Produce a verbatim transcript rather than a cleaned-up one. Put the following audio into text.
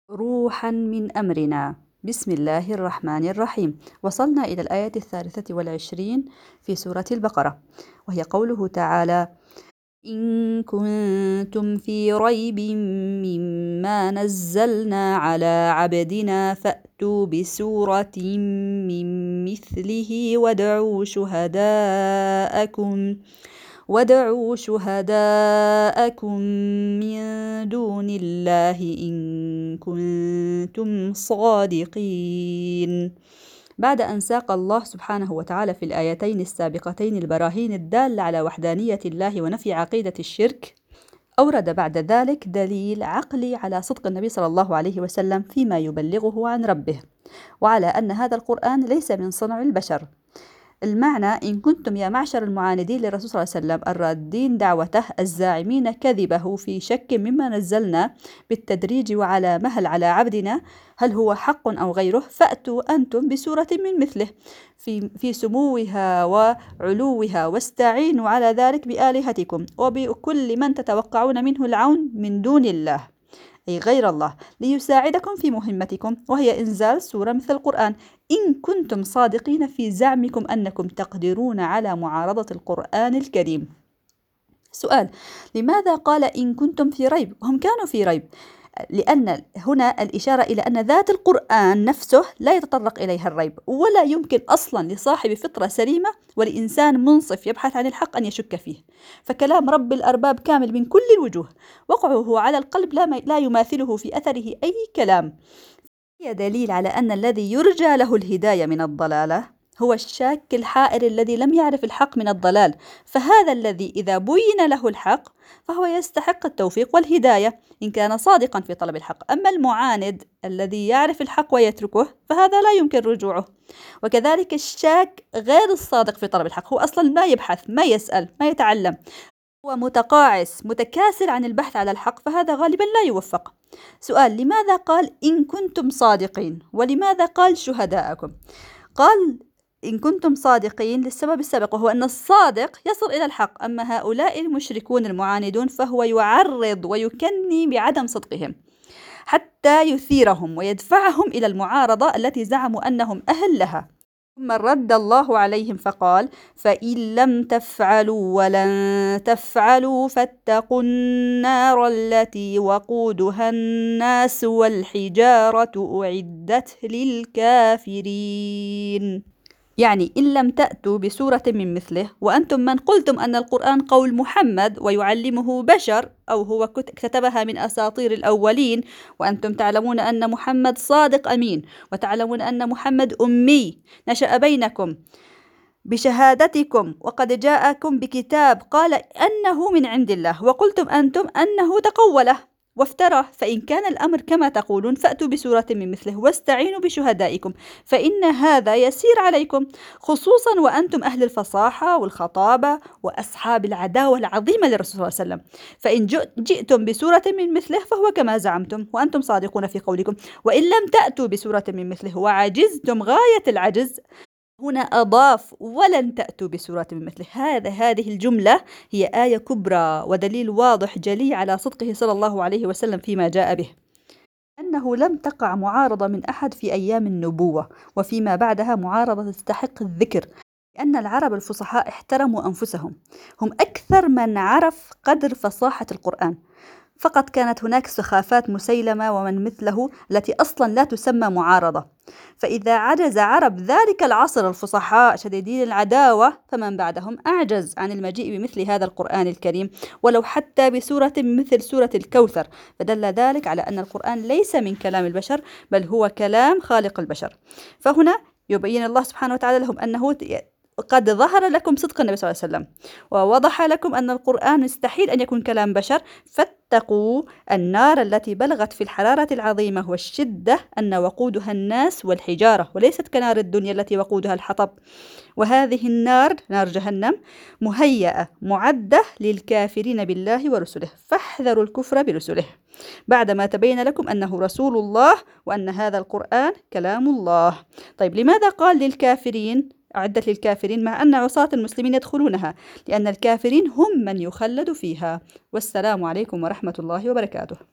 روحا من أمرنا. بسم الله الرحمن الرحيم. وصلنا إلى الآية الثالثة والعشرين في سورة البقرة، وهي قوله تعالى: إن كنتم في ريب مما نزلنا على عبدنا فأتوا بسورة من مثله وادعوا شهداءكم وادعوا شهداءكم من دون الله إن كنتم صادقين. بعد أن ساق الله سبحانه وتعالى في الآيتين السابقتين البراهين الدالة على وحدانية الله ونفي عقيدة الشرك، أورد بعد ذلك دليل عقلي على صدق النبي صلى الله عليه وسلم فيما يبلغه عن ربه، وعلى أن هذا القرآن ليس من صنع البشر. المعنى: إن كنتم يا معشر المعاندين للرسول صلى الله عليه وسلم الرادين دعوته الزاعمين كذبه في شك مما نزلنا بالتدريج وعلى مهل على عبدنا، هل هو حق أو غيره، فأتوا أنتم بسورة من مثله في, في سموها وعلوها، واستعينوا على ذلك بآلهتكم وبكل من تتوقعون منه العون من دون الله، أي غير الله، ليساعدكم في مهمتكم، وهي إنزال سورة مثل القرآن، إن كنتم صادقين في زعمكم أنكم تقدرون على معارضة القرآن الكريم. سؤال: لماذا قال إن كنتم في ريب؟ هم كانوا في ريب، لأن هنا الإشارة إلى أن ذات القرآن نفسه لا يتطرق إليها الريب، ولا يمكن أصلا لصاحب فطرة سليمة ولإنسان منصف يبحث عن الحق أن يشك فيه، فكلام رب الأرباب كامل من كل الوجوه، وقعه على القلب لا يماثله في أثره أي كلام. هي دليل على أن الذي يرجى له الهداية من الضلالة هو الشاك الحائر الذي لم يعرف الحق من الضلال، فهذا الذي إذا بين له الحق فهو يستحق التوفيق والهداية إن كان صادقا في طلب الحق. أما المعاند الذي يعرف الحق ويتركه فهذا لا يمكن رجوعه. وكذلك الشاك غير الصادق في طلب الحق، هو أصلا ما يبحث، ما يسأل، ما يتعلم، هو متقاعس متكاسل عن البحث على الحق، فهذا غالبا لا يوفق. سؤال: لماذا قال إن كنتم صادقين؟ ولماذا قال شهداءكم؟ قال إن كنتم صادقين للسبب السابق، وهو أن الصادق يصل إلى الحق، أما هؤلاء المشركون المعاندون فهو يعرض ويكني بعدم صدقهم حتى يثيرهم ويدفعهم إلى المعارضة التي زعموا أنهم أهل لها. ثم رد الله عليهم فقال: فإن لم تفعلوا ولن تفعلوا فاتقوا النار التي وقودها الناس والحجارة أعدت للكافرين. يعني إن لم تأتوا بسورة من مثله، وأنتم من قلتم أن القرآن قول محمد ويعلمه بشر أو هو كتبها من أساطير الأولين، وأنتم تعلمون أن محمد صادق أمين، وتعلمون أن محمد أمي نشأ بينكم بشهادتكم، وقد جاءكم بكتاب قال أنه من عند الله، وقلتم أنتم أنه تقوله وافترى، فإن كان الأمر كما تقولون فأتوا بسورة من مثله واستعينوا بشهدائكم، فإن هذا يسير عليكم، خصوصا وأنتم أهل الفصاحة والخطابة وأصحاب العداوة العظيمة للرسول صلى الله عليه وسلم. فإن جئتم بسورة من مثله فهو كما زعمتم وأنتم صادقون في قولكم، وإن لم تأتوا بسورة من مثله وعجزتم غاية العجز، هنا أضاف ولن تأتوا بسورة من مثله. هذا هذه الجملة هي آية كبرى ودليل واضح جلي على صدقه صلى الله عليه وسلم فيما جاء به، أنه لم تقع معارضة من أحد في أيام النبوة، وفيما بعدها معارضة تستحق الذكر، لأن العرب الفصحاء احترموا أنفسهم، هم أكثر من عرف قدر فصاحة القرآن، فقط كانت هناك سخافات مسيلمة ومن مثله التي أصلا لا تسمى معارضة. فإذا عجز عرب ذلك العصر الفصحاء شديدين العداوة، فمن بعدهم أعجز عن المجيء بمثل هذا القرآن الكريم، ولو حتى بسورة مثل سورة الكوثر، فدل ذلك على أن القرآن ليس من كلام البشر بل هو كلام خالق البشر. فهنا يبين الله سبحانه وتعالى لهم أنه قد ظهر لكم صدق النبي صلى الله عليه وسلم، ووضح لكم أن القرآن مستحيل أن يكون كلام بشر، فاتقوا النار التي بلغت في الحرارة العظيمة والشدة أن وقودها الناس والحجارة، وليست كنار الدنيا التي وقودها الحطب. وهذه النار، نار جهنم، مهيئة معدة للكافرين بالله ورسله، فاحذروا الكفر برسله، بعدما تبين لكم أنه رسول الله وأن هذا القرآن كلام الله. طيب، لماذا قال للكافرين أعدت للكافرين مع أن عصاة المسلمين يدخلونها؟ لأن الكافرين هم من يخلد فيها. والسلام عليكم ورحمة الله وبركاته.